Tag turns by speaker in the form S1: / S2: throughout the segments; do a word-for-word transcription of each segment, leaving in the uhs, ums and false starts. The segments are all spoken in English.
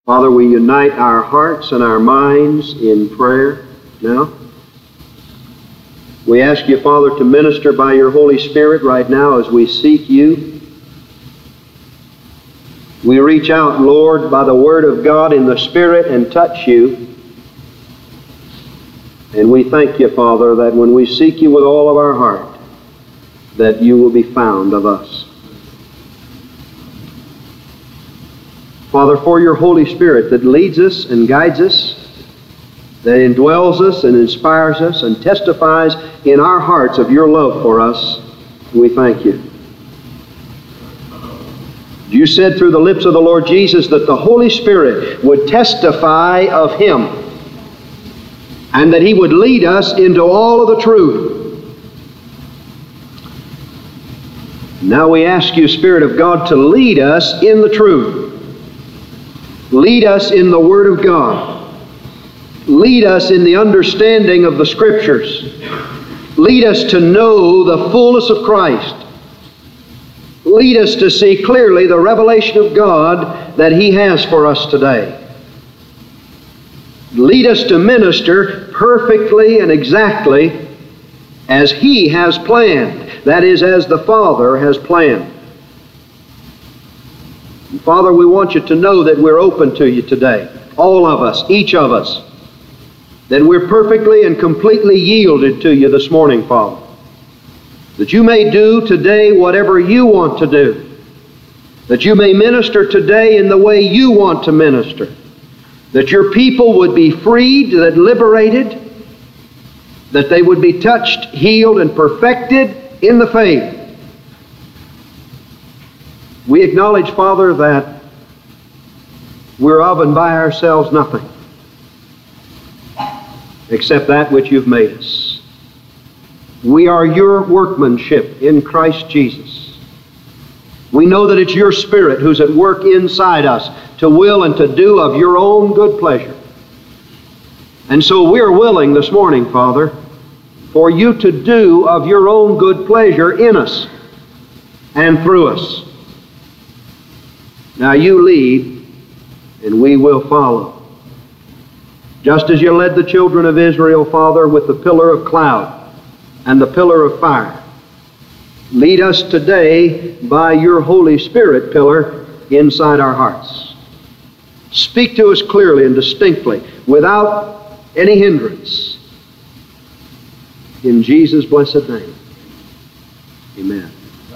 S1: Father, we unite our hearts and our minds in prayer now. We ask you, Father, to minister by your Holy Spirit right now as we seek you. We reach out, Lord, by the Word of God in the Spirit and touch you. And we thank you, Father, that when we seek you with all of our heart, that you will be found of us. Father, for your Holy Spirit that leads us and guides us, that indwells us and inspires us and testifies in our hearts of your love for us, we thank you. You said through the lips of the Lord Jesus that the Holy Spirit would testify of him and that he would lead us into all of the truth. Now we ask you, Spirit of God, to lead us in the truth. Lead us in the Word of God. Lead us in the understanding of the Scriptures. Lead us to know the fullness of Christ. Lead us to see clearly the revelation of God that He has for us today. Lead us to minister perfectly and exactly as He has planned. That is, as the Father has planned. And Father, we want you to know that we're open to you today. All of us, each of us. That we're perfectly and completely yielded to you this morning, Father. That you may do today whatever you want to do. That you may minister today in the way you want to minister. That your people would be freed, that liberated, that they would be touched, healed, and perfected in the faith. We acknowledge, Father, that we're of and by ourselves nothing except that which you've made us. We are your workmanship in Christ Jesus. We know that it's your Spirit who's at work inside us to will and to do of your own good pleasure. And so we're willing this morning, Father, for you to do of your own good pleasure in us and through us. Now you lead, and we will follow. Just as you led the children of Israel, Father, with the pillar of cloud and the pillar of fire, lead us today by your Holy Spirit pillar inside our hearts. Speak to us clearly and distinctly, without any hindrance. In Jesus' blessed name, amen.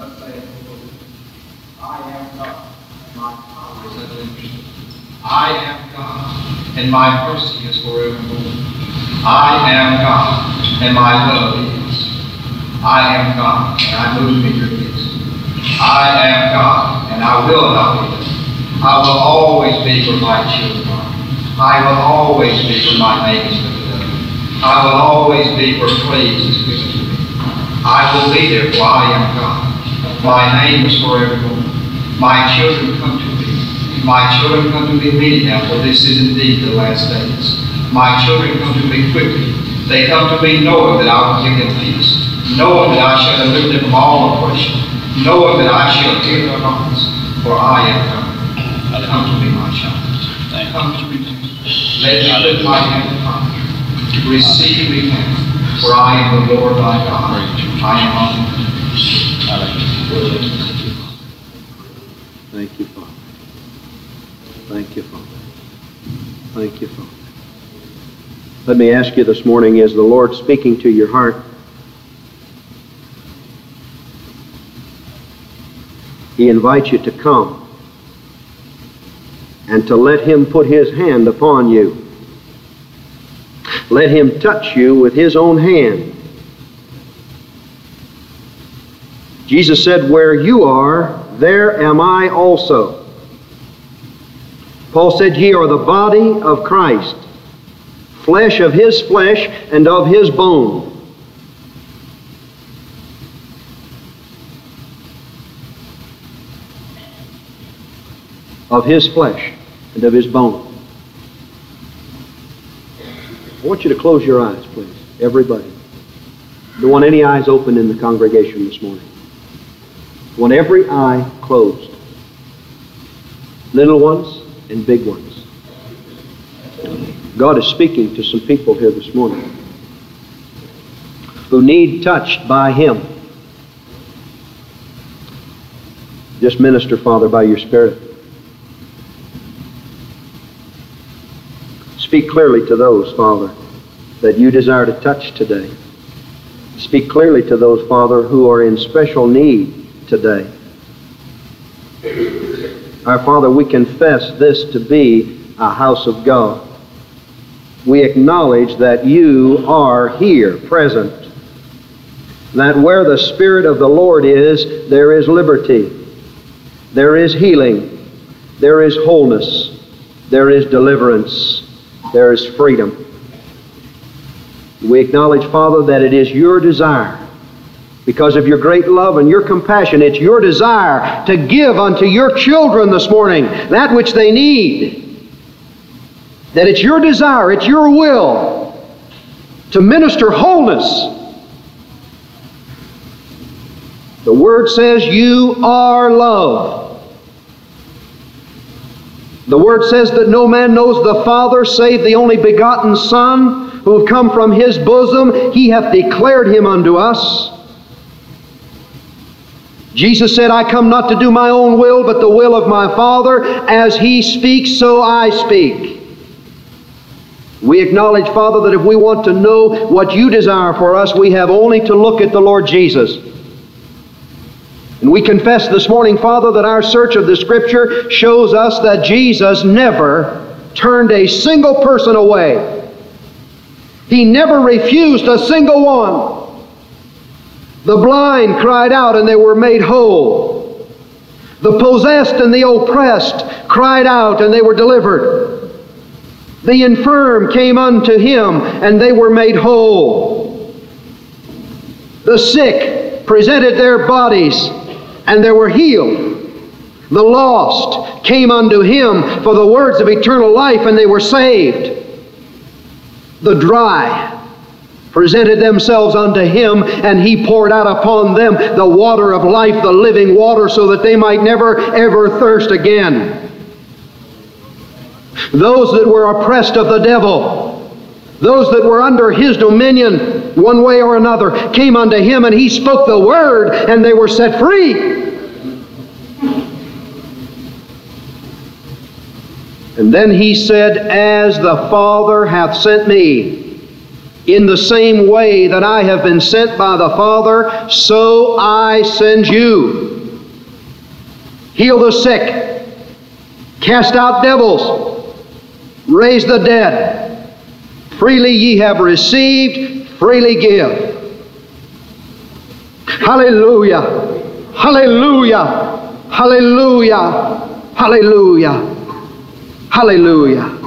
S2: I am God, and my mercy is forevermore. I am God, and my love is. I am God, and I move in your midst. I am God, and I will not be done. I will always be where my children are. I will always be where my neighbors live. I will always be where praise is given to me. I will be there, for I am God. My name is forevermore. My children come to me. My children come to me immediately now, for this is indeed the last days. My children come to me quickly. They come to me knowing that I will give them peace, knowing that I shall deliver them from all oppression, knowing that I shall hear their hearts, for I am God. Come to me, my child. Come to me. Let me lift my hand upon you. Receive me now, for I am the Lord thy God. I am on you.
S1: Thank you, Father. Thank you, Father. Thank you, Father. Let me ask you this morning, is the Lord speaking to your heart? He invites you to come and to let Him put His hand upon you. Let Him touch you with His own hand. Jesus said, where you are, there am I also. Paul said, ye are the body of Christ, flesh of His flesh and of His bone. Of His flesh and of His bone. I want you to close your eyes, please, everybody. Don't want any eyes open in the congregation this morning. I want every eye closed. Little ones and big ones. God is speaking to some people here this morning who need touched by Him. Just minister, Father, by your Spirit. Speak clearly to those, Father, that you desire to touch today. Speak clearly to those, Father, who are in special need today. Our Father, we confess this to be a house of God. We acknowledge that you are here, present. That where the Spirit of the Lord is, there is liberty. There is healing. There is wholeness. There is deliverance. There is freedom. We acknowledge, Father, that it is your desire, because of your great love and your compassion, it's your desire to give unto your children this morning that which they need. That it's your desire, it's your will to minister wholeness. The Word says you are love. The Word says that no man knows the Father save the only begotten Son, who have come from His bosom. He hath declared Him unto us. Jesus said, I come not to do my own will, but the will of my Father. As He speaks, so I speak. We acknowledge, Father, that if we want to know what you desire for us, we have only to look at the Lord Jesus. And we confess this morning, Father, that our search of the Scripture shows us that Jesus never turned a single person away. He never refused a single one. The blind cried out and they were made whole. The possessed and the oppressed cried out and they were delivered. The infirm came unto Him and they were made whole. The sick presented their bodies and they were healed. The lost came unto Him for the words of eternal life and they were saved. The dry presented themselves unto Him, and He poured out upon them the water of life, the living water, so that they might never ever thirst again. Those that were oppressed of the devil, those that were under his dominion one way or another, came unto Him, and He spoke the word, and they were set free. And then He said, as the Father hath sent me, in the same way that I have been sent by the Father, so I send you. Heal the sick, cast out devils, raise the dead. Freely ye have received, freely give. Hallelujah! Hallelujah! Hallelujah! Hallelujah! Hallelujah.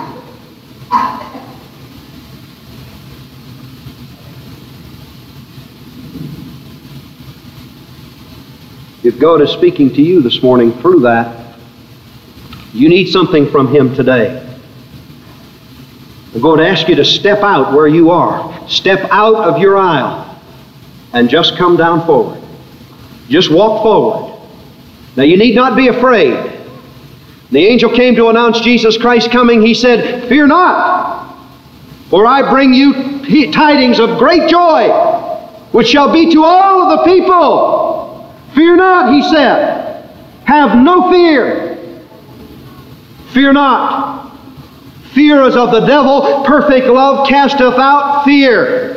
S1: If God is speaking to you this morning through that, you need something from Him today. I'm going to ask you to step out where you are. Step out of your aisle and just come down forward. Just walk forward. Now you need not be afraid. The angel came to announce Jesus Christ coming. He said, fear not, for I bring you tidings of great joy, which shall be to all of the people. Fear not, He said. Have no fear. Fear not. Fear is of the devil. Perfect love casteth out fear.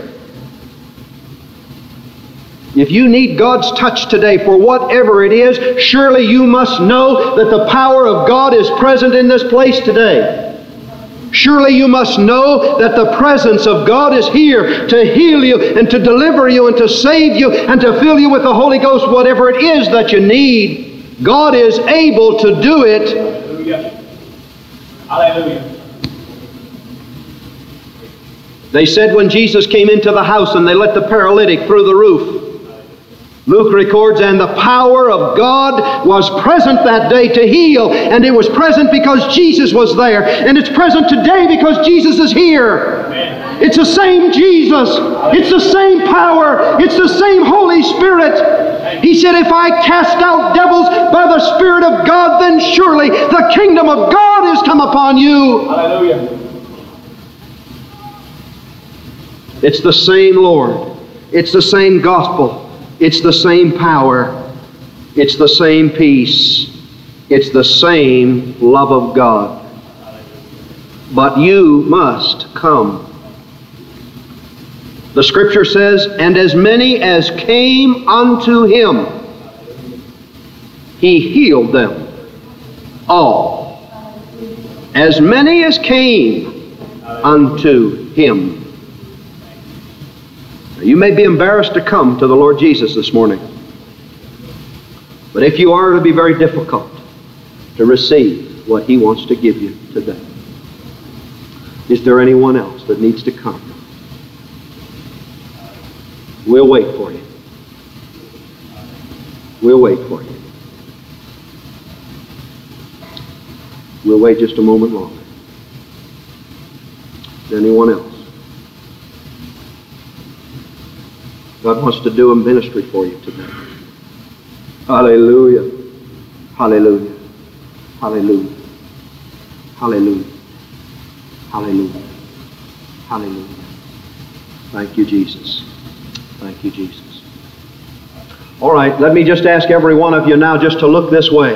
S1: If you need God's touch today for whatever it is, surely you must know that the power of God is present in this place today. Surely you must know that the presence of God is here to heal you and to deliver you and to save you and to fill you with the Holy Ghost, whatever it is that you need. God is able to do it.
S3: Hallelujah. Hallelujah.
S1: They said when Jesus came into the house and they let the paralytic through the roof, Luke records, and the power of God was present that day to heal. And it was present because Jesus was there. And it's present today because Jesus is here. Amen. It's the same Jesus. It's the same power. It's the same Holy Spirit. He said, if I cast out devils by the Spirit of God, then surely the kingdom of God is come upon you.
S3: Hallelujah.
S1: It's the same Lord. It's the same gospel. It's the same power. It's the same peace. It's the same love of God. But you must come. The Scripture says, and as many as came unto Him, He healed them all. As many as came unto Him. Now, you may be embarrassed to come to the Lord Jesus this morning. But if you are, it'll be very difficult to receive what He wants to give you today. Is there anyone else that needs to come? We'll wait for you. We'll wait for you. We'll wait just a moment longer. Anyone else? God wants to do a ministry for you today. Hallelujah. Hallelujah. Hallelujah. Hallelujah. Hallelujah. Hallelujah. Thank you, Jesus. Thank you, Jesus. All right, let me just ask every one of you now just to look this way.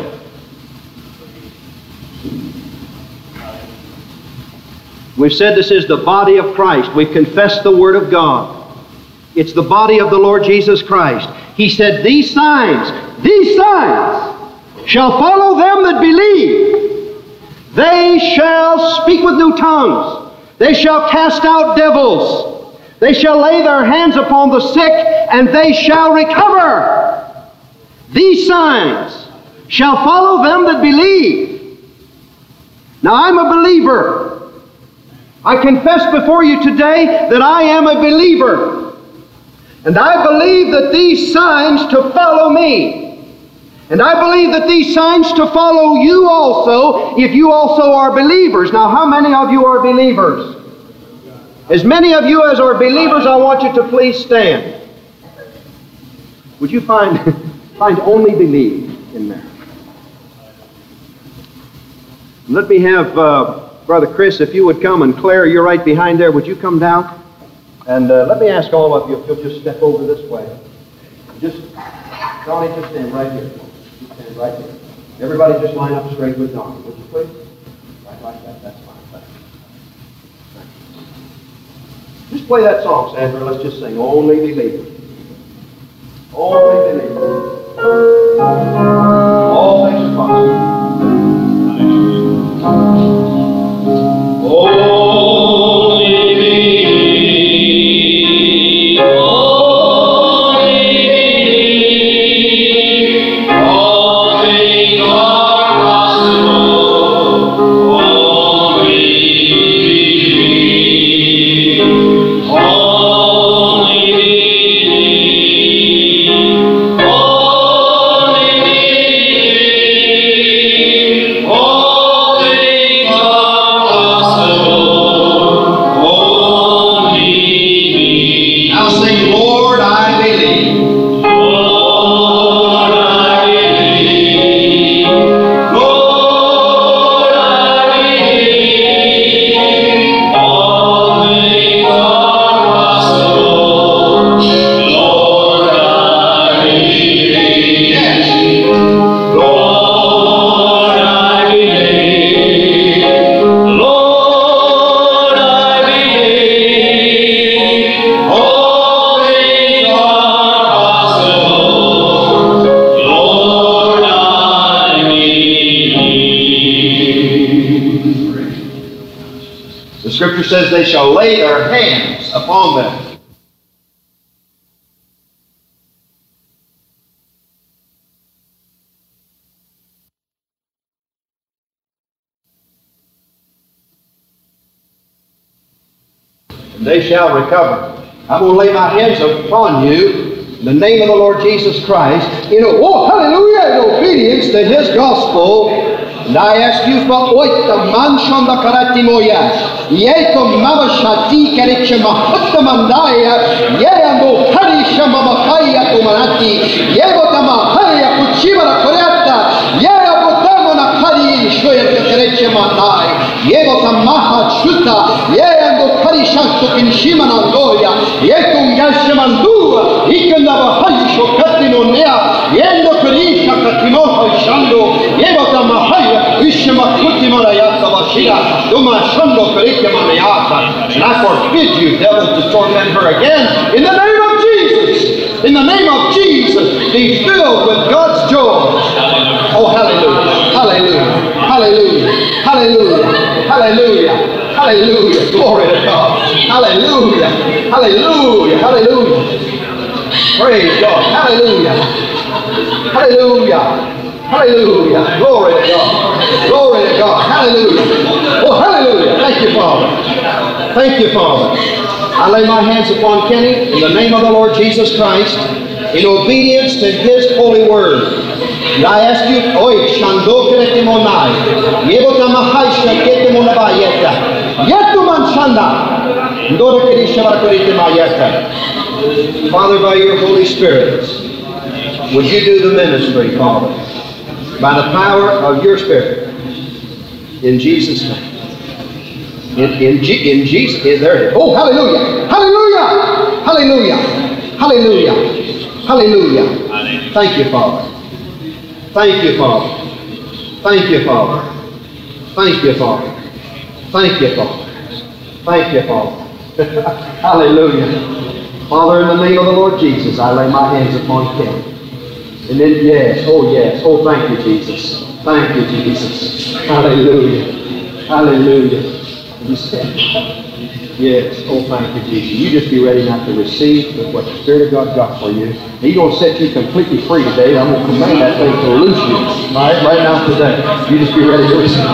S1: We've said this is the body of Christ. We've confessed the Word of God. It's the body of the Lord Jesus Christ. He said, these signs, these signs shall follow them that believe. They shall speak with new tongues. They shall cast out devils. They shall lay their hands upon the sick, and they shall recover. These signs shall follow them that believe. Now, I'm a believer. I confess before you today that I am a believer. And I believe that these signs to follow me. And I believe that these signs to follow you also, if you also are believers. Now, how many of you are believers? As many of you as are believers, I want you to please stand. Would you find, find only believe in there? Let me have uh, Brother Chris, if you would come, and Claire, you're right behind there. Would you come down? And uh, let me ask all of you if you'll just step over this way. Just, Donnie, just stand right here. Just stand right here. Everybody just line up straight with Donnie. Would you please? Right like that. That's fine. Thank you. Thank you. Just play that song, Sandra. Let's just sing Only Believe. Only Believe. All things are possible. Only believe. Only believe. All things are possible. Only believe. Only believe. Only believe. All things are Now sing, Lord, I believe. Lord, I believe. Lord, I believe. All things are possible. Lord, I believe. Yes. Lord, I believe. Lord, I believe. All The Scripture says they shall lay their hands upon them. And they shall recover. I'm going to lay my hands upon you in the name of the Lord Jesus Christ, in, oh, hallelujah, in obedience to His gospel. And I ask you for oita manshon da karatimoya, yeto mama shati kerechema hotamandaya, yeando harishama makaya tumanati, yebotama haya kuchima koreata, yebotama na kari shoya kerechema dai, yebotama chuta, yeando kari
S4: shasho kinshima na goya. Yekum yashamandua. Ikanda bahaisho katinonea. Yendo kurisha katimoha shando. Yebota mahaya. Ishima kutimara yasa bashira. Duma shando kurike manayata. And I forbid you, devil, to torment her again. In the name of Jesus. In the name of Jesus. Be filled with God's joy. Oh, hallelujah. Hallelujah. Hallelujah. Hallelujah. Hallelujah. Hallelujah. Glory to God. Hallelujah. Hallelujah. Hallelujah. Praise God. Hallelujah. Hallelujah. Hallelujah. Glory to God. Glory to God. Hallelujah. Oh, hallelujah. Thank you, Father. Thank you, Father. I lay my hands upon Kenny in the name of the Lord Jesus Christ in obedience to His holy word. And I ask you, oi, shando keretimonai, yebota mahaisha ketemonabayeta, yetuman shanda, ndora kerishavar keritimayeta. Father, by your Holy Spirit, would you do the ministry, Father, by the power of your Spirit, in Jesus' name. In, in, G, in Jesus, there it is. Oh, hallelujah! Hallelujah! Hallelujah! Hallelujah! Hallelujah! Thank you, Father. Thank you, Father. Thank you, Father. Thank you, Father. Thank you, Father. Thank you, Father. Hallelujah. Father, in the name of the Lord Jesus, I lay my hands upon Ken. And then, yes, oh yes, oh thank you, Jesus. Thank you, Jesus. Hallelujah. Hallelujah. You said, yes, oh thank you, Jesus. You just be ready now to receive what the Spirit of God got for you. He's going to set you completely free today. I'm going to command that thing to loose you right, right now today. You just be ready to receive.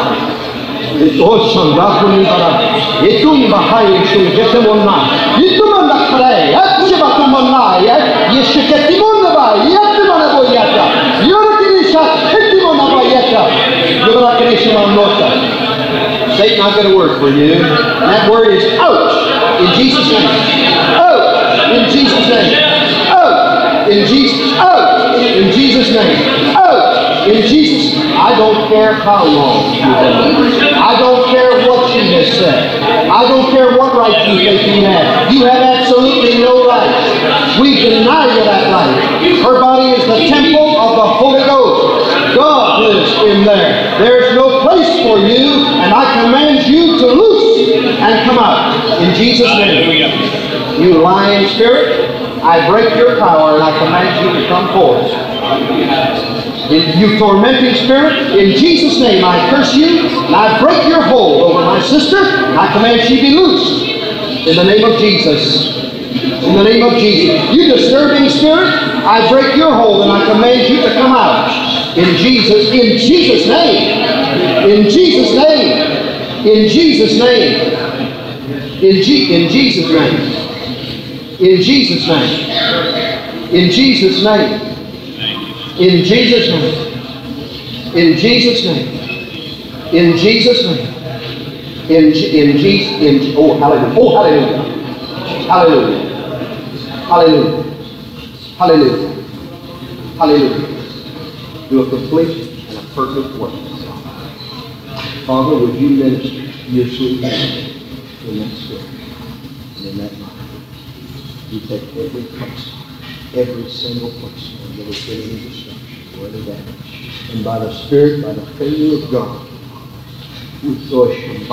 S4: Satan, I've got a word for you. And that word is out in Jesus' name. Out in Jesus' name. Out in Jesus. Out in Jesus' name. Out in Jesus' name. I don't care how long you have been. I don't care what she has said. I don't care what right you think you have. You have absolutely no right. We deny you that right. Her body is the temple of the Holy Ghost. God lives in there. There's no place for you, and I command you to loose and come out in Jesus' name. You lying spirit, I break your power and I command you to come forth. In, you tormenting spirit, in Jesus' name I curse you and I break your hold over my sister. I command she be loosed in the name of Jesus. In the name of Jesus. You disturbing spirit, I break your hold and I command you to come out. In Jesus, in Jesus' name. In Jesus' name. In Jesus' name. In, G, in Jesus' name. In Jesus' name. In Jesus' name. In Jesus' name. In Jesus' name. In Jesus' name. In in Jesus in oh hallelujah. Oh hallelujah. Hallelujah. Hallelujah. Hallelujah. Hallelujah. Do a complete and a perfect work. Father, would you minister your sweet name in that spirit and in that mind? You take every person, every single person that has been in destruction or any damage. And by the Spirit, by the finger of God, we throw a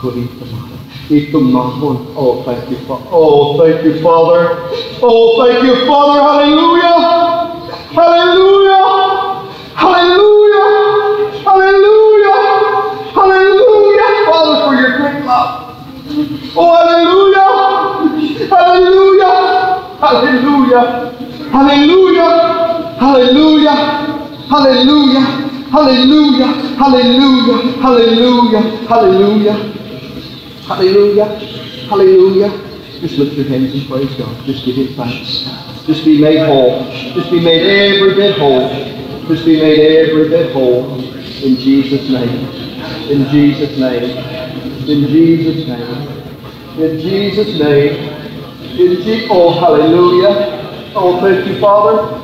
S4: Oh, thank you, Father. Oh, thank you, Father. Oh, thank you, Father. Hallelujah. Hallelujah. Hallelujah. Hallelujah. Hallelujah. Father, for your great love. Oh, hallelujah. Hallelujah. Hallelujah. Hallelujah. Hallelujah. Hallelujah. Hallelujah. Hallelujah. Hallelujah. Hallelujah. Hallelujah. Hallelujah. Just lift your hands and praise God. Just give Him thanks. Just be made whole. Just be made every bit whole. Just be made every bit whole. In Jesus' name. In Jesus' name. In Jesus' name. In Jesus' name. In Je- oh, hallelujah. Oh, thank you, Father.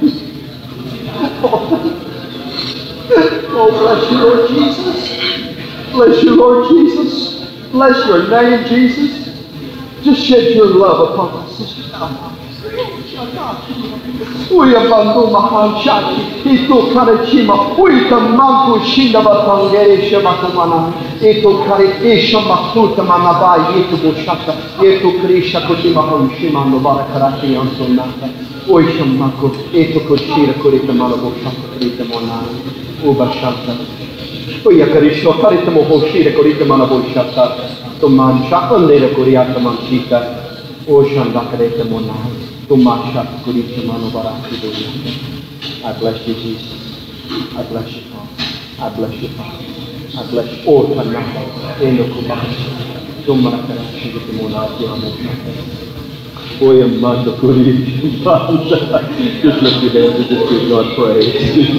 S4: Oh, bless you, Lord Jesus. Bless you, Lord Jesus. Bless your name, Jesus. Just shed your love upon my sister. Uya bandu mahanchaki, ito karechima, uita manku shinda batangere shemakumana, ito kareisha makuta manaba, ito bushaka, ito krisha kutima honshima novara karaki ansonata, uisha maku, ito kuchira kurita manabushaka kurita monana, ubashaka. Uya karisho karita mohoshira kurita manabushaka, tuman shakandera kuriata manchita, oshanda karita monana. I bless you, Jesus. I bless you, Father. I bless you, Father. I bless you. Oh, Tanaka. Endo Kubashi. Tumarakarashi with the Monarchy on the Oh, your mother, just lift your hands and just give God praise.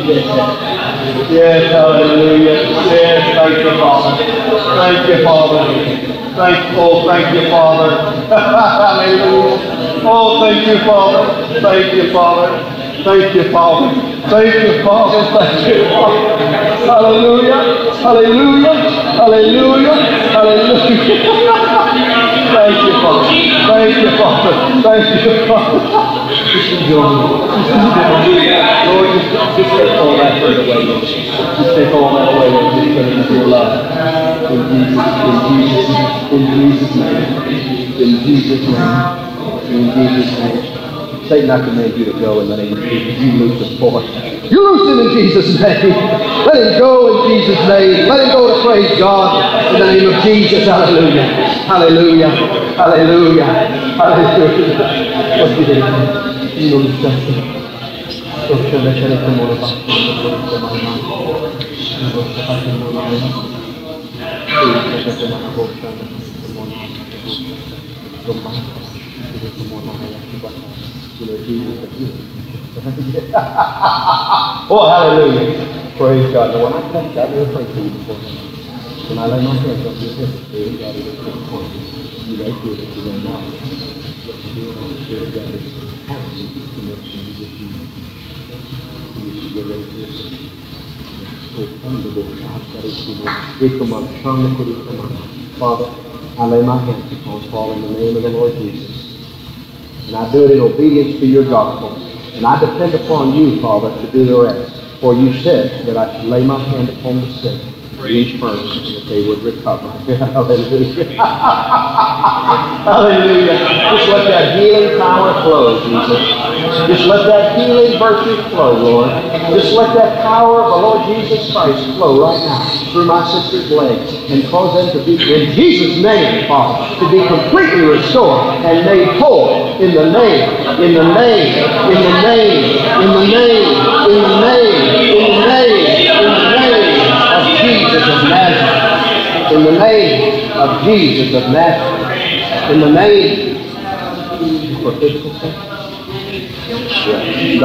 S4: Yes, hallelujah. Yes, thank you, Father. Thank you, Father. Thank, oh, thank you, Father. Hallelujah. Oh, thank you, Father. Thank you, Father. Thank you, Father. Thank you, Father. Thank you, Father. Hallelujah. Hallelujah. Hallelujah. Hallelujah. Thank you, Father. Thank you, Father. Thank you, Father. Just enjoy it. Lord, just, just take all that hurt away, Lord. Just take all that away, Lord. Just put it into your love. In Jesus, in Jesus, in Jesus' name. In Jesus' name. In Jesus' name. Satan, I command you to go in the name of Jesus. You loose this boy. You loose him in Jesus' name. Let him go in Jesus' name. Let him go to praise God in the name of Jesus. Hallelujah. Hallelujah. Hallelujah. Hallelujah. What's your name? You know the stuff. So shall I shall I come on about oh, hallelujah. Praise God. Now, when I touch that, we'll pray for you before me. When I lay my hands on your head, praise God, it will come for you. You may feel it, you may not. But you do know the Spirit of God is having you to connection with you. You should get ready to listen. Father, I lay my hands upon Paul in the name of the Lord Jesus. And I do it in obedience to your gospel. And I depend upon you, Father, to do the rest. For you said that I should lay my hand upon the sick, each person, that they would recover. Hallelujah. Hallelujah. Just let that healing power flow, Jesus. Just let that healing virtue flow, Lord. Just let that power of the Lord Jesus Christ flow right now through my sister's legs and cause them to be, in Jesus' name, Father, to be completely restored and made whole in the name, in the name, in the name, in the name, in the name, in the name, in the name of Jesus of Nazareth. In the name of Jesus of Nazareth. In the name for physical sake. I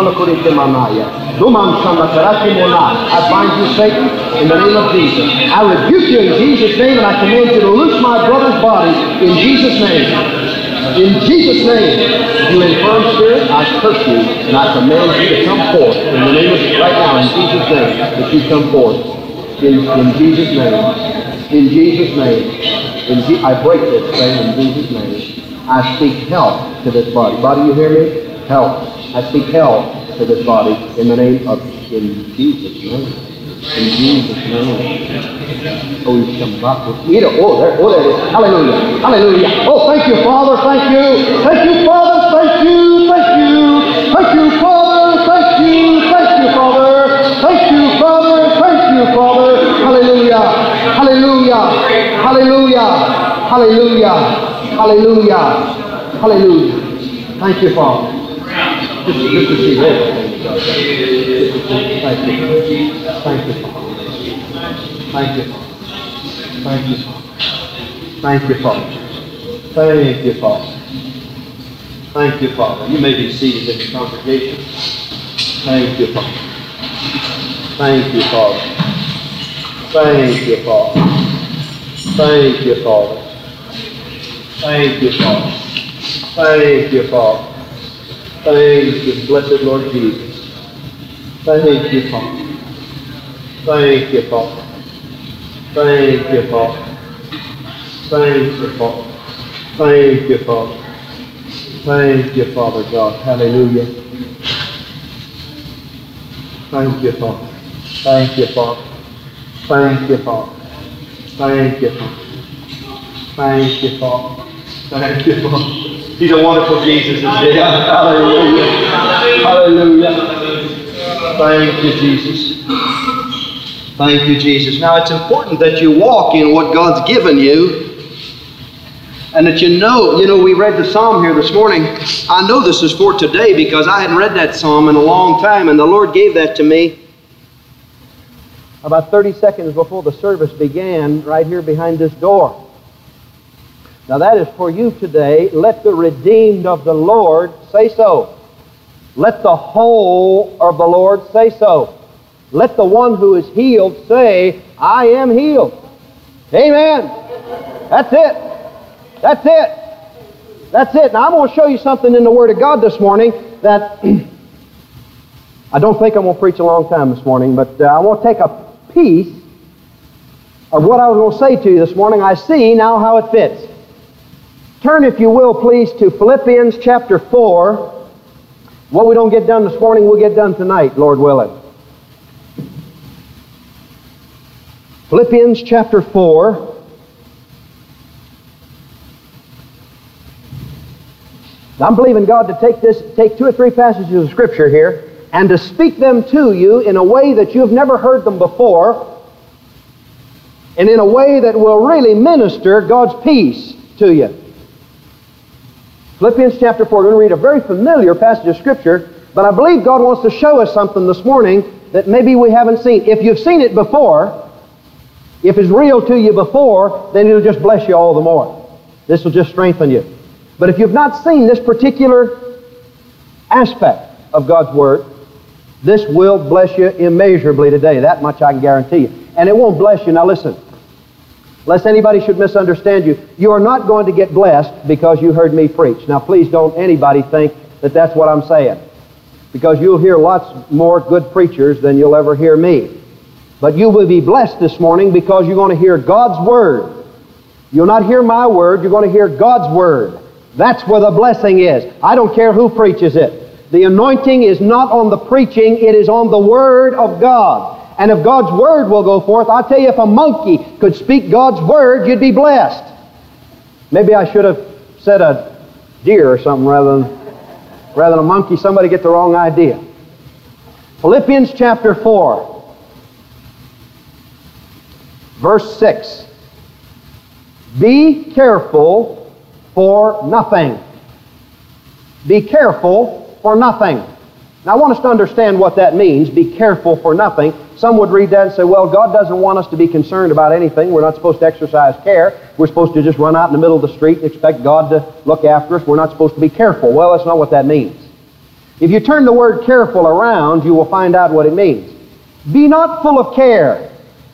S4: bind you, Satan, in the name of Jesus. I rebuke you in Jesus' name, and I command you to loose my brother's body in Jesus' name. In Jesus' name, you infirm spirit, I curse you, and I command you to come forth in the name of, right now, in Jesus' name, that you come forth. In, in Jesus' name. In Jesus' name. In Je- I break this thing in Jesus' name. I speak health to this body. Body, you hear me? Health. I speak health to this body in the name of, in Jesus' name. In Jesus' name. Oh, you come back with me. Oh, there, oh, there it is. Hallelujah. Hallelujah. Oh, thank you, Father. Thank you. Thank you, Father. Thank you. Thank you. Thank you, Father. Thank you. Thank you, Father. Thank you, Father. Thank you, Father. Hallelujah. Hallelujah. Hallelujah. Hallelujah. Hallelujah. Hallelujah. Thank you, Father. Just, just to see everything. Thank you. Thank you, Father. Thank you, Father. Thank you, Father. Thank you, Father. Thank you, Father. Thank you, Father. You may be seated in the congregation. Thank you, Father. Thank you, Father. Thank you, Father. Thank you, Father. Thank you, Father. Thank you, Father. Thank you, blessed Lord Jesus. Thank you, Father. Thank you, Father. Thank you, Father. Thank you, Father.
S1: Thank you, Father. Thank you, Father God. Hallelujah. Thank you, Father. Thank you, Father. Thank you, Father. Thank you, Father. Thank you, Father. Thank you, Father. He's a wonderful Jesus, isn't he? Hallelujah. Hallelujah. Thank you, Jesus. Thank you, Jesus. Now, it's important that you walk in what God's given you, and that you know, you know, we read the psalm here this morning. I know this is for today because I hadn't read that psalm in a long time, and the Lord gave that to me about thirty seconds before the service began, right here behind this door. Now that is for you today. Let the redeemed of the Lord say so. Let the whole of the Lord say so. Let the one who is healed say, I am healed. Amen. That's it. That's it. That's it. Now I'm going to show you something in the Word of God this morning that I don't think I'm going to preach a long time this morning, but uh, I want to take a piece of what I was going to say to you this morning. I see now how it fits. Turn, if you will, please, to Philippians chapter four. What we don't get done this morning, we'll get done tonight, Lord willing. Philippians chapter four. Now, I'm believing God to take this, take two or three passages of Scripture here and to speak them to you in a way that you've never heard them before, and in a way that will really minister God's peace to you. Philippians chapter four, we're going to read a very familiar passage of Scripture, but I believe God wants to show us something this morning that maybe we haven't seen. If you've seen it before, if it's real to you before, then it'll just bless you all the more. This will just strengthen you. But if you've not seen this particular aspect of God's Word, this will bless you immeasurably today. That much I can guarantee you. And it won't bless you. Now listen. Lest anybody should misunderstand you, you are not going to get blessed because you heard me preach. Now please don't anybody think that that's what I'm saying, because you'll hear lots more good preachers than you'll ever hear me. But you will be blessed this morning because you're going to hear God's Word. You'll not hear my word, you're going to hear God's Word. That's where the blessing is. I don't care who preaches it. The anointing is not on the preaching, it is on the Word of God. And if God's Word will go forth, I'll tell you, if a monkey could speak God's Word, you'd be blessed. Maybe I should have said a deer or something rather than, rather than a monkey. Somebody get the wrong idea. Philippians chapter four, verse six. Be careful for nothing. Be careful for nothing. Now I want us to understand what that means, be careful for nothing. Some would read that and say, well, God doesn't want us to be concerned about anything. We're not supposed to exercise care. We're supposed to just run out in the middle of the street and expect God to look after us. We're not supposed to be careful. Well, that's not what that means. If you turn the word careful around, you will find out what it means. Be not full of care.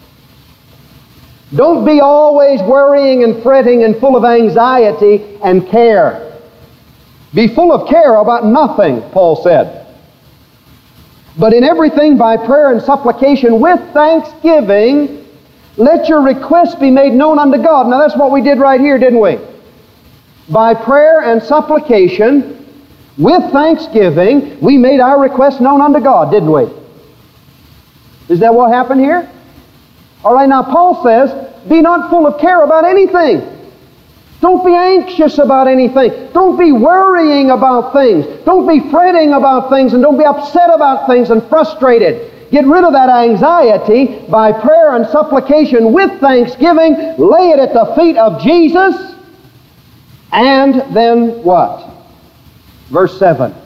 S1: Don't be always worrying and fretting and full of anxiety and care. Be full of care about nothing, Paul said. But in everything by prayer and supplication with thanksgiving, let your requests be made known unto God. Now that's what we did right here, didn't we? By prayer and supplication with thanksgiving, we made our requests known unto God, didn't we? Is that what happened here? All right, now Paul says, be not full of care about anything. Don't be anxious about anything. Don't be worrying about things. Don't be fretting about things, and don't be upset about things and frustrated. Get rid of that anxiety by prayer and supplication with thanksgiving. Lay it at the feet of Jesus. And then what? Verse seven.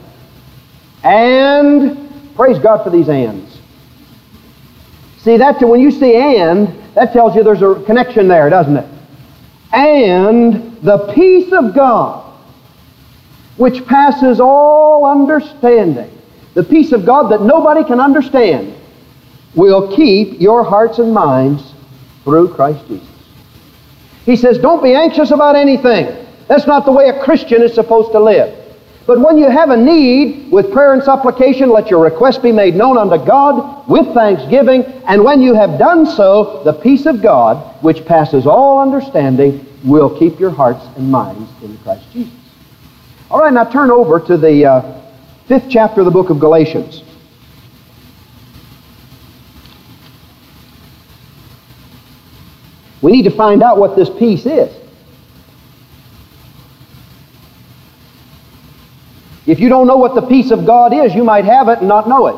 S1: And, praise God for these ands. See, that when you see and, that tells you there's a connection there, doesn't it? And the peace of God, which passes all understanding, the peace of God that nobody can understand, will keep your hearts and minds through Christ Jesus. He says, don't be anxious about anything. That's not the way a Christian is supposed to live. But when you have a need, with prayer and supplication, let your request be made known unto God with thanksgiving. And when you have done so, the peace of God, which passes all understanding, will keep your hearts and minds in Christ Jesus. All right, now turn over to the uh, fifth chapter of the book of Galatians. We need to find out what this peace is. If you don't know what the peace of God is, you might have it and not know it.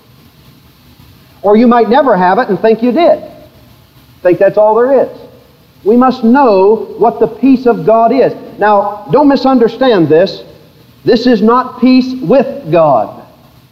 S1: Or you might never have it and think you did. Think that's all there is. We must know what the peace of God is. Now, don't misunderstand this. This is not peace with God.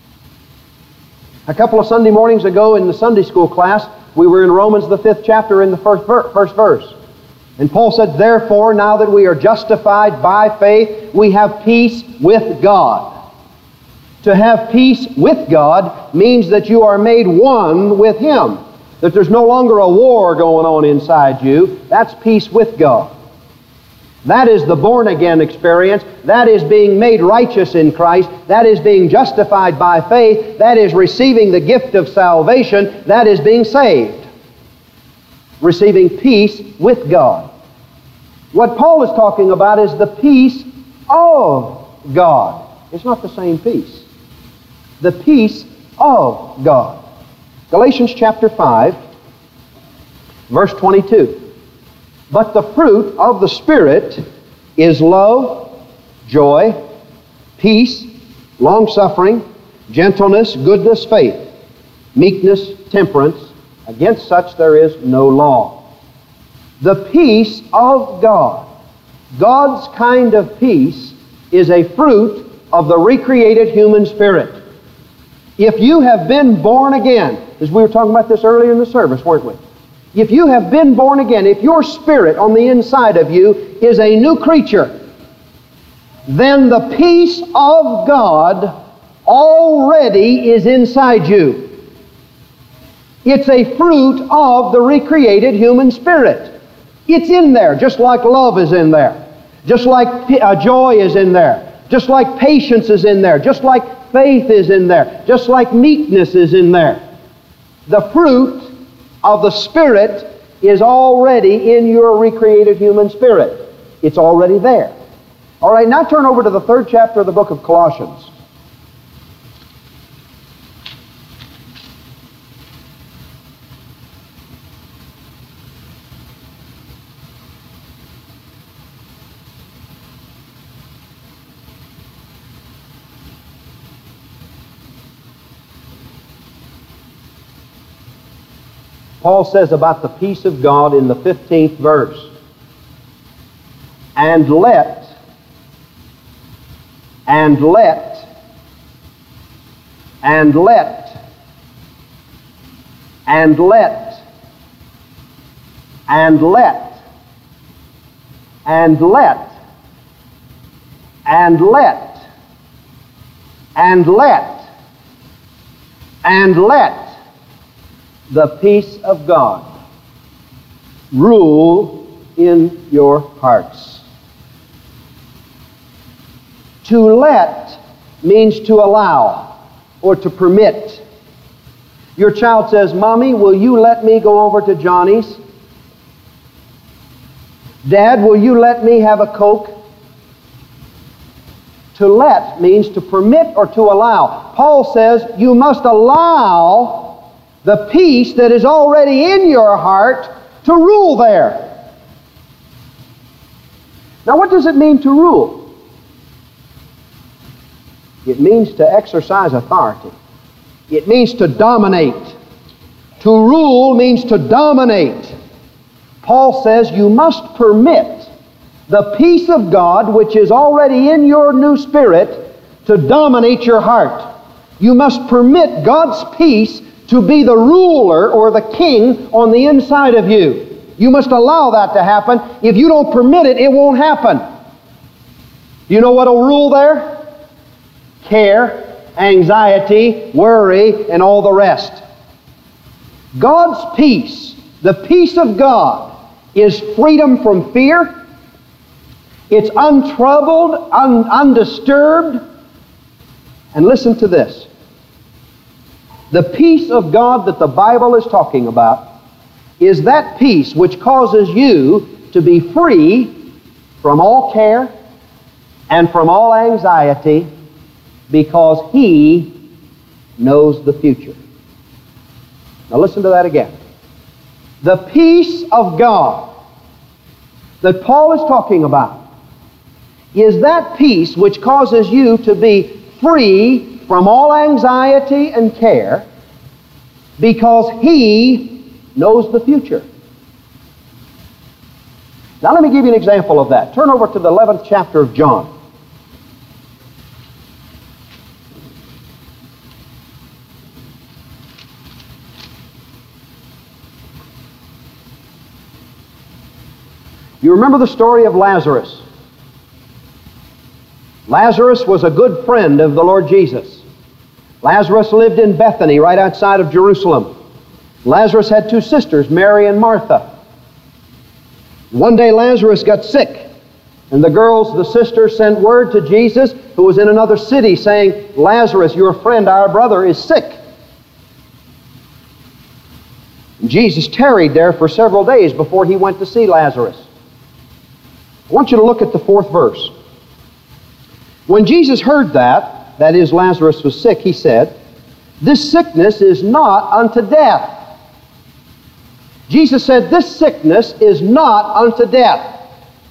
S1: A couple of Sunday mornings ago in the Sunday school class, we were in Romans the fifth chapter in the first, ver- first verse. And Paul said, therefore, now that we are justified by faith, we have peace with God. To have peace with God means that you are made one with Him. That there's no longer a war going on inside you. That's peace with God. That is the born-again experience. That is being made righteous in Christ. That is being justified by faith. That is receiving the gift of salvation. That is being saved. Receiving peace with God. What Paul is talking about is the peace of God. It's not the same peace. The peace of God. Galatians chapter five, verse twenty-two. But the fruit of the Spirit is love, joy, peace, long-suffering, gentleness, goodness, faith, meekness, temperance. Against such there is no law. The peace of God, God's kind of peace, is a fruit of the recreated human spirit. If you have been born again, as we were talking about this earlier in the service, weren't we? If you have been born again, if your spirit on the inside of you is a new creature, then the peace of God already is inside you. It's a fruit of the recreated human spirit. It's in there, just like love is in there, just like uh, joy is in there, just like patience is in there, just like faith is in there, just like meekness is in there. The fruit of the Spirit is already in your recreated human spirit. It's already there. All right, now turn over to the third chapter of the book of Colossians. Paul says about the peace of God in the fifteenth verse, and let, and let, and let, and let, and let, and let, and let, and let, and let the peace of God rule in your hearts. To let means to allow or to permit. Your child says, Mommy, will you let me go over to Johnny's? Dad, will you let me have a Coke? To let means to permit or to allow. Paul says you must allow the peace that is already in your heart to rule there. Now, what does it mean to rule? It means to exercise authority. It means to dominate. To rule means to dominate. Paul says you must permit the peace of God, which is already in your new spirit, to dominate your heart. You must permit God's peace to be the ruler or the king on the inside of you. You must allow that to happen. If you don't permit it, it won't happen. You know what will rule there? Care, anxiety, worry, and all the rest. God's peace, the peace of God, is freedom from fear. It's untroubled, un- undisturbed. And listen to this. The peace of God that the Bible is talking about is that peace which causes you to to be free from all care and from all anxiety because He knows the future. Now listen to that again. The peace of God that Paul is talking about is that peace which causes you to be free from all anxiety and care because He knows the future. Now let me give you an example of that. Turn over to the eleventh chapter of John. You remember the story of Lazarus. Lazarus was a good friend of the Lord Jesus. Lazarus lived in Bethany, right outside of Jerusalem. Lazarus had two sisters, Mary and Martha. One day Lazarus got sick, and the girls, the sisters, sent word to Jesus, who was in another city, saying, Lazarus, your friend, our brother, is sick. And Jesus tarried there for several days before He went to see Lazarus. I want you to look at the fourth verse. When Jesus heard that, that is, Lazarus was sick, He said, this sickness is not unto death. Jesus said, this sickness is not unto death.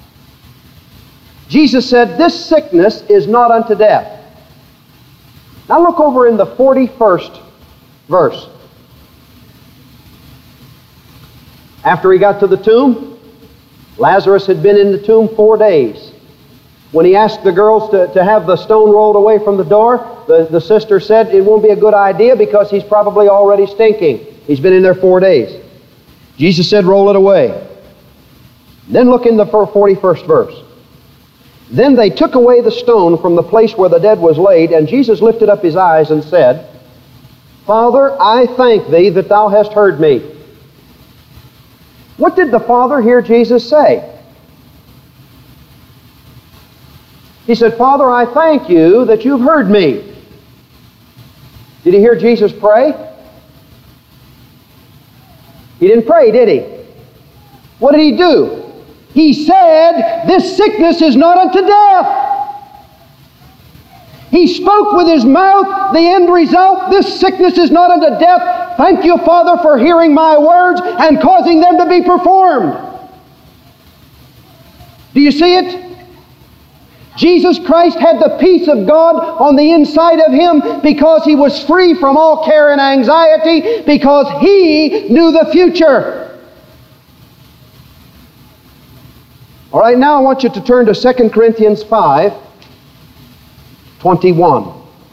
S1: Jesus said, this sickness is not unto death. Now look over in the forty-first verse. After He got to the tomb, Lazarus had been in the tomb four days. When He asked the girls to, to have the stone rolled away from the door, the, the sister said it won't be a good idea because he's probably already stinking. He's been in there four days. Jesus said, roll it away. Then look in the forty-first verse. Then they took away the stone from the place where the dead was laid, and Jesus lifted up His eyes and said, Father, I thank Thee that Thou hast heard me. What did the Father hear Jesus say? He said, Father, I thank You that You've heard me. Did He hear Jesus pray? He didn't pray, did He? What did He do? He said, this sickness is not unto death. He spoke with His mouth the end result, this sickness is not unto death. Thank You, Father, for hearing my words and causing them to be performed. Do you see it? Jesus Christ had the peace of God on the inside of Him because He was free from all care and anxiety because He knew the future. All right, now I want you to turn to Second Corinthians five twenty-one.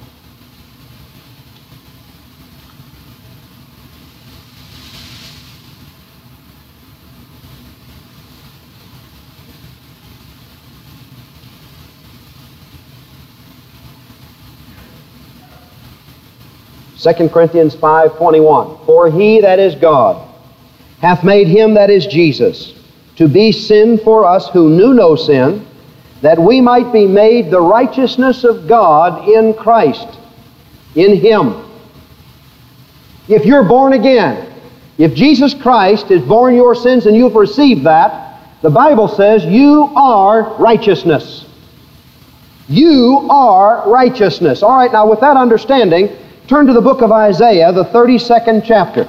S1: Second Corinthians five twenty-one. For He, that is God, hath made Him, that is Jesus, to be sin for us who knew no sin, that we might be made the righteousness of God in Christ, in Him. If you're born again, if Jesus Christ has borne your sins and you've received that, the Bible says you are righteousness. You are righteousness. All right, now with that understanding, turn to the book of Isaiah, the thirty-second chapter.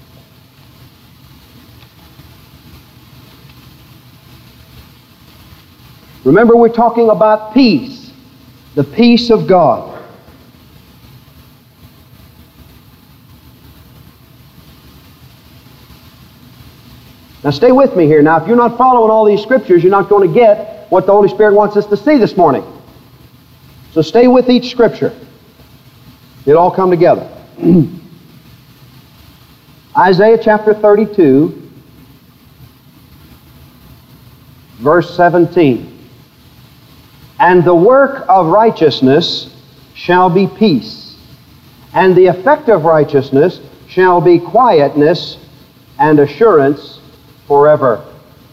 S1: Remember, we're talking about peace, the peace of God. Now stay with me here. Now, if you're not following all these scriptures, you're not going to get what the Holy Spirit wants us to see this morning. So stay with each scripture. It'll all come together. Isaiah chapter thirty-two, verse seventeen. And the work of righteousness shall be peace, and the effect of righteousness shall be quietness and assurance forever.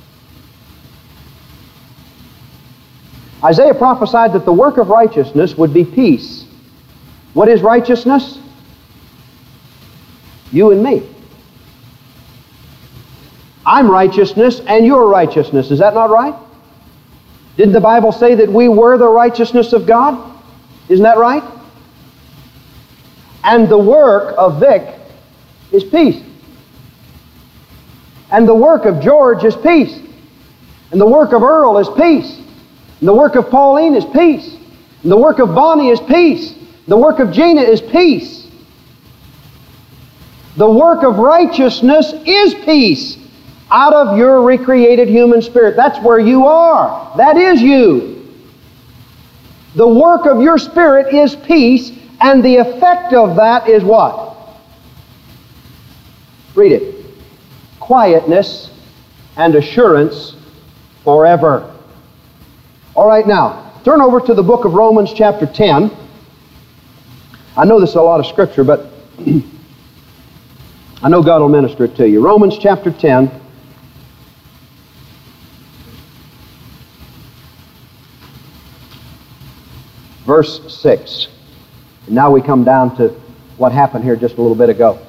S1: Isaiah prophesied that the work of righteousness would be peace. What is righteousness? You and me. I'm righteousness and you're righteousness. Is that not right? Didn't the Bible say that we were the righteousness of God? Isn't that right? And the work of Vic is peace. And the work of George is peace. And the work of Earl is peace. And the work of Pauline is peace. And the work of Bonnie is peace. The work of Gina is peace. The work of righteousness is peace out of your recreated human spirit. That's where you are. That is you. The work of your spirit is peace, and the effect of that is what? Read it. Quietness and assurance forever. All right, now, turn over to the book of Romans chapter ten. I know this is a lot of scripture, but I know God will minister it to you. Romans chapter ten. Verse six. And now we come down to what happened here just a little bit ago.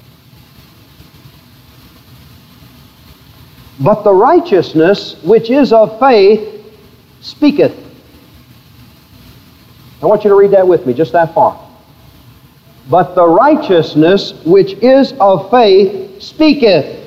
S1: But the righteousness which is of faith speaketh. I want you to read that with me, just that far. But the righteousness which is of faith speaketh.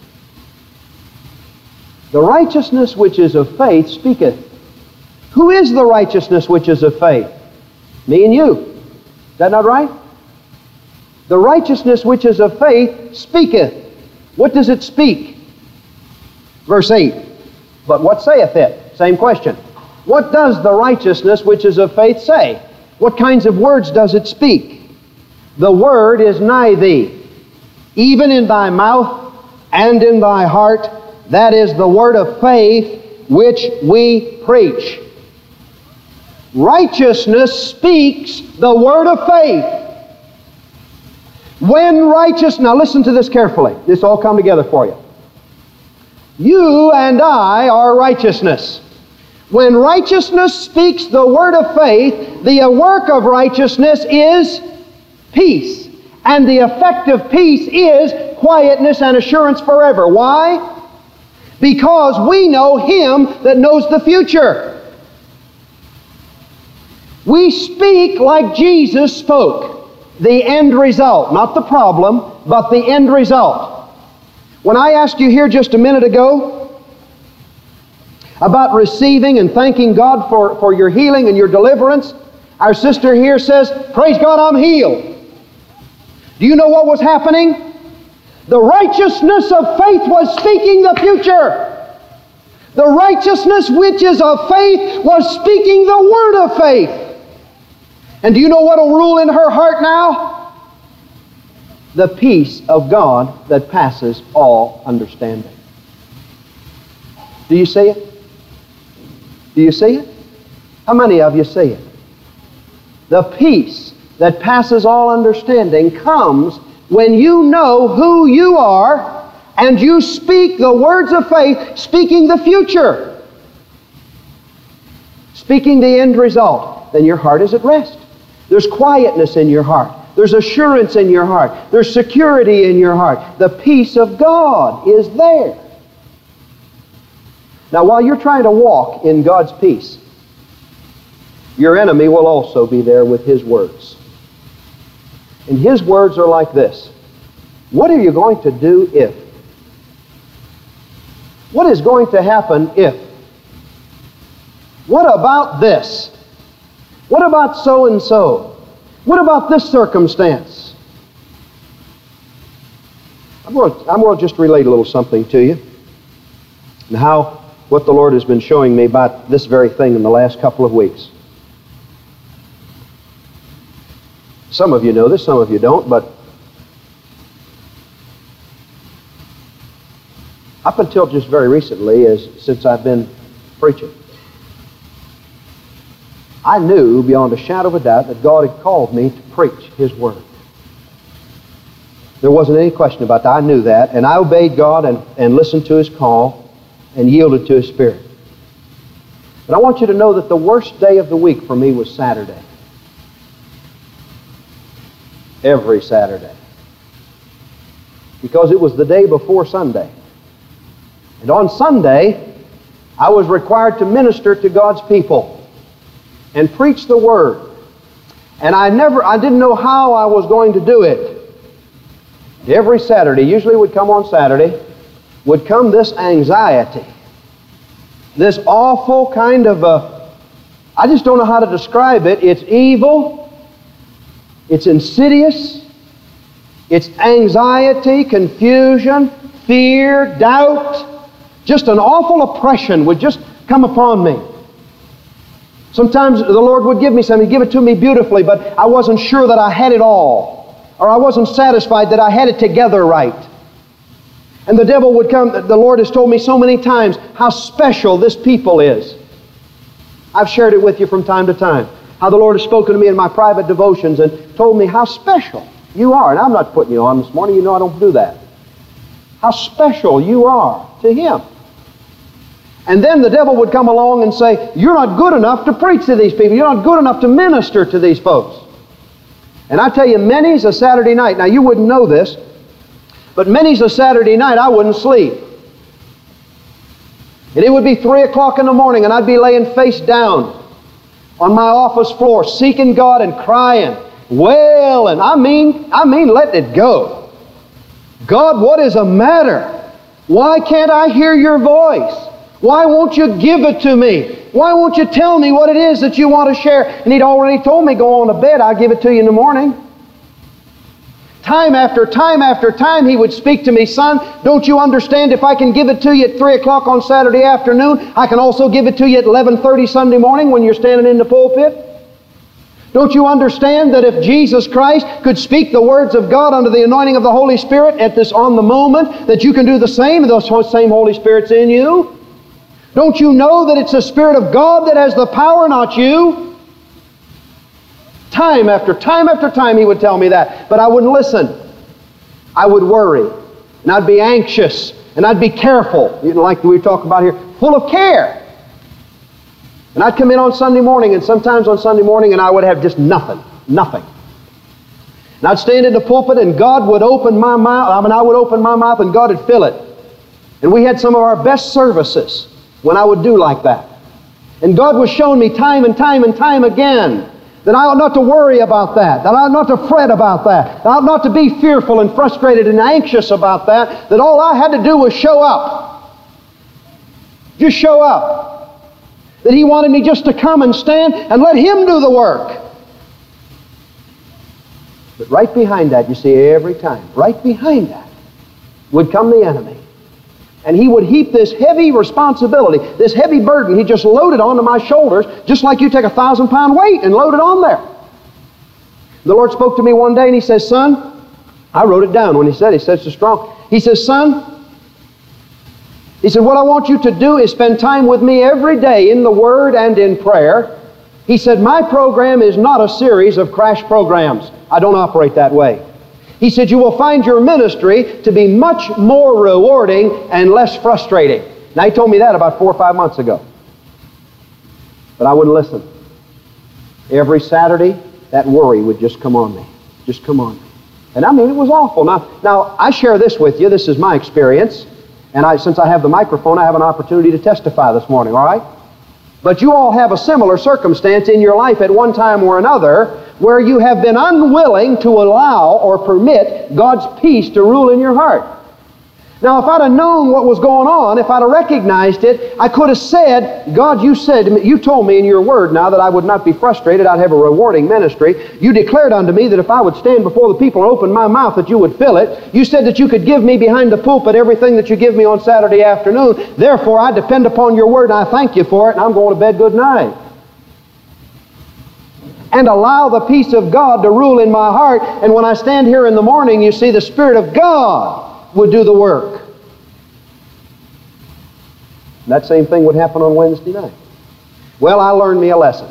S1: The righteousness which is of faith speaketh. Who is the righteousness which is of faith? Me and you. Is that not right? The righteousness which is of faith speaketh. What does it speak? Verse eight. But what saith it? Same question. What does the righteousness which is of faith say? What kinds of words does it speak? The word is nigh thee, even in thy mouth and in thy heart. That is the word of faith which we preach. Righteousness speaks the word of faith. When righteous, now listen to this carefully. This all come together for you. You and I are righteousness. When righteousness speaks the word of faith, the work of righteousness is peace. And the effect of peace is quietness and assurance forever. Why? Because we know Him that knows the future. We speak like Jesus spoke. The end result, not the problem, but the end result. When I asked you here just a minute ago about receiving and thanking God for, for your healing and your deliverance, our sister here says, praise God, I'm healed. Do you know what was happening? The righteousness of faith was speaking the future. The righteousness which is of faith was speaking the word of faith. And do you know what will rule in her heart now? The peace of God that passes all understanding. Do you see it? Do you see it? How many of you see it? The peace that passes all understanding comes when you know who you are and you speak the words of faith, speaking the future, speaking the end result. Then your heart is at rest. There's quietness in your heart. There's assurance in your heart. There's security in your heart. The peace of God is there. Now, while you're trying to walk in God's peace, your enemy will also be there with his words. And his words are like this. What are you going to do if? What is going to happen if? What about this? What about so-and-so? What about this circumstance? I'm going, to, I'm going to just relate a little something to you. And how, what the Lord has been showing me about this very thing in the last couple of weeks. Some of you know this, some of you don't, but up until just very recently, as since I've been preaching, I knew beyond a shadow of a doubt that God had called me to preach His Word. There wasn't any question about that. I knew that, and I obeyed God and, and listened to His call and yielded to His Spirit. But I want you to know that the worst day of the week for me was Saturday. Every Saturday. Because it was the day before Sunday. And on Sunday, I was required to minister to God's people and preach the Word. And I never, I didn't know how I was going to do it. Every Saturday, usually would come on Saturday, would come this anxiety, this awful kind of a, I just don't know how to describe it. It's evil, it's insidious, it's anxiety, confusion, fear, doubt, just an awful oppression would just come upon me. Sometimes the Lord would give me something, He'd give it to me beautifully, but I wasn't sure that I had it all, or I wasn't satisfied that I had it together right. And the devil would come. The Lord has told me so many times how special this people is. I've shared it with you from time to time, how the Lord has spoken to me in my private devotions and told me how special you are. And I'm not putting you on this morning. You know I don't do that. How special you are to Him. And then the devil would come along and say, you're not good enough to preach to these people. You're not good enough to minister to these folks. And I tell you, many's a Saturday night. Now, you wouldn't know this, but many's a Saturday night I wouldn't sleep. And it would be three o'clock in the morning and I'd be laying face down on my office floor, seeking God and crying, wailing. I mean, I mean, letting it go. God, what is the matter? Why can't I hear your voice? Why won't you give it to me? Why won't you tell me what it is that you want to share? And He'd already told me, go on to bed, I'll give it to you in the morning. Time after time after time He would speak to me, son, don't you understand if I can give it to you at three o'clock on Saturday afternoon, I can also give it to you at eleven thirty Sunday morning when you're standing in the pulpit? Don't you understand that if Jesus Christ could speak the words of God under the anointing of the Holy Spirit at this on the moment, that you can do the same, and those same Holy Spirit's in you? Don't you know that it's the Spirit of God that has the power, not you? Time after time after time He would tell me that, but I wouldn't listen. I would worry, and I'd be anxious, and I'd be careful, you know, like we talk about here, full of care. And I'd come in on Sunday morning, and sometimes on Sunday morning, and I would have just nothing, nothing. And I'd stand in the pulpit, and God would open my mouth, I mean, I would open my mouth, and God would fill it. And we had some of our best services when I would do like that. And God was showing me time and time and time again that I ought not to worry about that, that I ought not to fret about that, that I ought not to be fearful and frustrated and anxious about that, that all I had to do was show up. Just show up. That He wanted me just to come and stand and let Him do the work. But right behind that, you see, every time, right behind that would come the enemy. And he would heap this heavy responsibility, this heavy burden, he just loaded onto my shoulders, just like you take a thousand pound weight and load it on there. The Lord spoke to me one day and He says, son, I wrote it down when He said, He said so strong. He says, son, He said, what I want you to do is spend time with me every day in the Word and in prayer. He said, my program is not a series of crash programs. I don't operate that way. He said, you will find your ministry to be much more rewarding and less frustrating. Now, He told me that about four or five months ago. But I wouldn't listen. Every Saturday, that worry would just come on me. Just come on me. And I mean, it was awful. Now, now I share this with you. This is my experience. And I, since I have the microphone, I have an opportunity to testify this morning, all right? But you all have a similar circumstance in your life at one time or another where you have been unwilling to allow or permit God's peace to rule in your heart. Now, if I'd have known what was going on, if I'd have recognized it, I could have said, God, you said to me, you told me in your word now that I would not be frustrated, I'd have a rewarding ministry. You declared unto me that if I would stand before the people and open my mouth that you would fill it. You said that you could give me behind the pulpit everything that you give me on Saturday afternoon. Therefore, I depend upon your word and I thank you for it, and I'm going to bed good night. And allow the peace of God to rule in my heart. And when I stand here in the morning, you see the Spirit of God would do the work. And that same thing would happen on Wednesday night. Well, I learned me a lesson.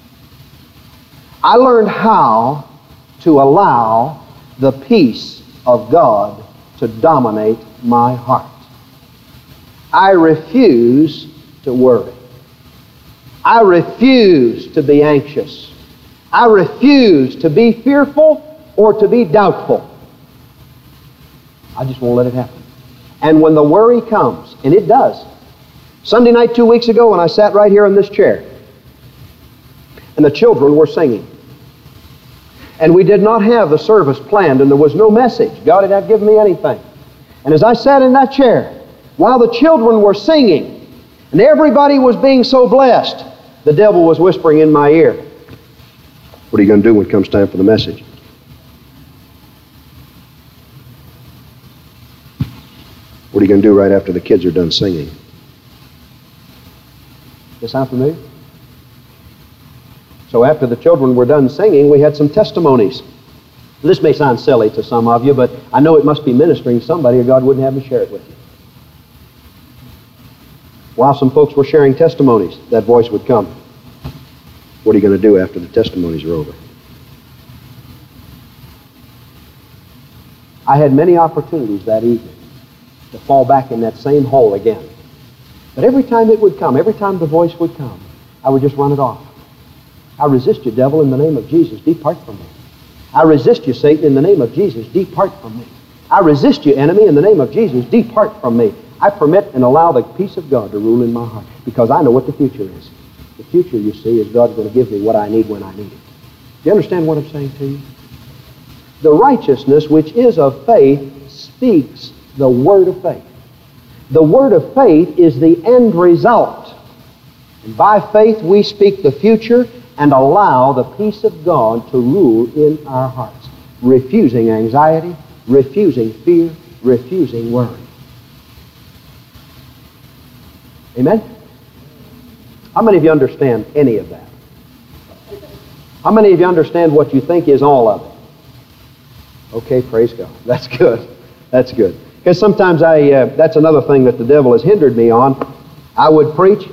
S1: I learned how to allow the peace of God to dominate my heart. I refuse to worry. I refuse to be anxious. I refuse to be fearful or to be doubtful. I just won't let it happen. And when the worry comes, and it does. Sunday night two weeks ago when I sat right here in this chair, and the children were singing. And we did not have the service planned, and there was no message. God had not given me anything. And as I sat in that chair, while the children were singing, and everybody was being so blessed, the devil was whispering in my ear, "What are you going to do when it comes time for the message? What are you going to do right after the kids are done singing?" Does that sound familiar? So after the children were done singing, we had some testimonies. This may sound silly to some of you, but I know it must be ministering to somebody or God wouldn't have me share it with you. While some folks were sharing testimonies, that voice would come. "What are you going to do after the testimonies are over?" I had many opportunities that evening to fall back in that same hole again. But every time it would come, every time the voice would come, I would just run it off. "I resist you, devil, in the name of Jesus. Depart from me. I resist you, Satan, in the name of Jesus. Depart from me. I resist you, enemy, in the name of Jesus. Depart from me. I permit and allow the peace of God to rule in my heart because I know what the future is. The future, you see, is God's going to give me what I need when I need it." Do you understand what I'm saying to you? The righteousness which is of faith speaks the word of faith. The word of faith is the end result. And by faith we speak the future and allow the peace of God to rule in our hearts, refusing anxiety, refusing fear, refusing worry. Amen? How many of you understand any of that? How many of you understand what you think is all of it? Okay, praise God. That's good. That's good. Because sometimes I, uh, that's another thing that the devil has hindered me on. I would preach.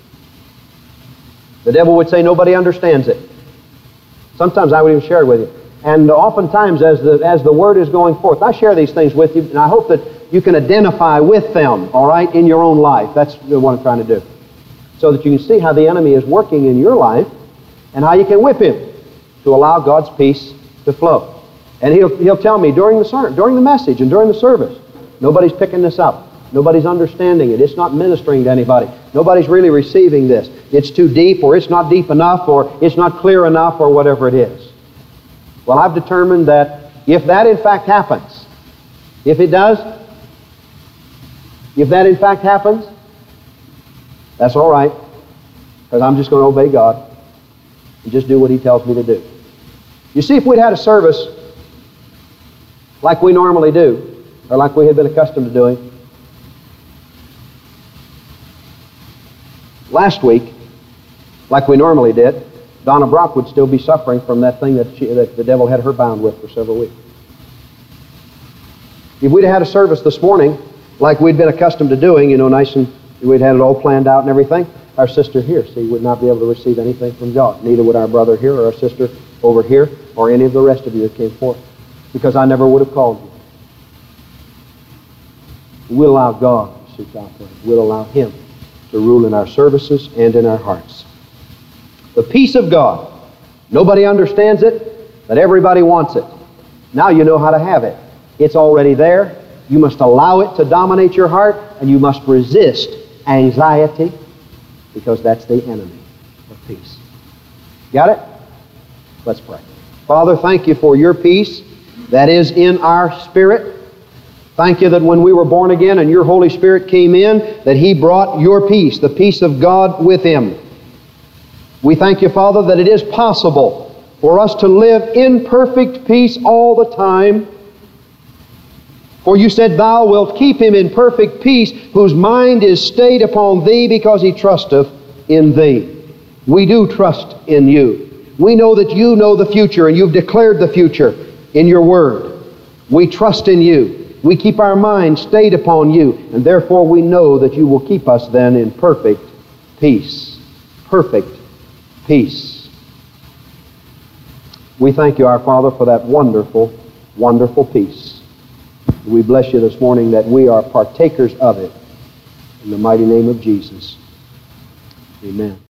S1: The devil would say nobody understands it. Sometimes I would even share it with you. And oftentimes as the, as the word is going forth, I share these things with you, and I hope that you can identify with them, all right, in your own life. That's what I'm trying to do. So that you can see how the enemy is working in your life and how you can whip him to allow God's peace to flow. And he'll, he'll tell me during the sermon, during the message and during the service, nobody's picking this up. Nobody's understanding it. It's not ministering to anybody. Nobody's really receiving this. It's too deep, or it's not deep enough, or it's not clear enough, or whatever it is. Well, I've determined that if that in fact happens, if it does, if that in fact happens, that's all right, because I'm just going to obey God and just do what He tells me to do. You see, if we'd had a service like we normally do, or like we had been accustomed to doing, last week, like we normally did, Donna Brock would still be suffering from that thing that, she, that the devil had her bound with for several weeks. If we'd had a service this morning, like we'd been accustomed to doing, you know, nice and we'd had it all planned out and everything, our sister here, see, would not be able to receive anything from God. Neither would our brother here or our sister over here or any of the rest of you that came forth, because I never would have called you. We'll allow God to seek out there. We'll allow Him to rule in our services and in our hearts. The peace of God. Nobody understands it, but everybody wants it. Now you know how to have it. It's already there. You must allow it to dominate your heart, and you must resist anxiety, because that's the enemy of peace. Got it? Let's pray. Father, thank you for your peace that is in our spirit. Thank you that when we were born again and your Holy Spirit came in, that He brought your peace, the peace of God with Him. We thank you, Father, that it is possible for us to live in perfect peace all the time. For you said, Thou wilt keep him in perfect peace, whose mind is stayed upon Thee, because he trusteth in Thee. We do trust in you. We know that you know the future, and you've declared the future in your word. We trust in you. We keep our mind stayed upon you, and therefore we know that you will keep us then in perfect peace. Perfect peace. We thank you, our Father, for that wonderful, wonderful peace. We bless you this morning that we are partakers of it. In the mighty name of Jesus. Amen.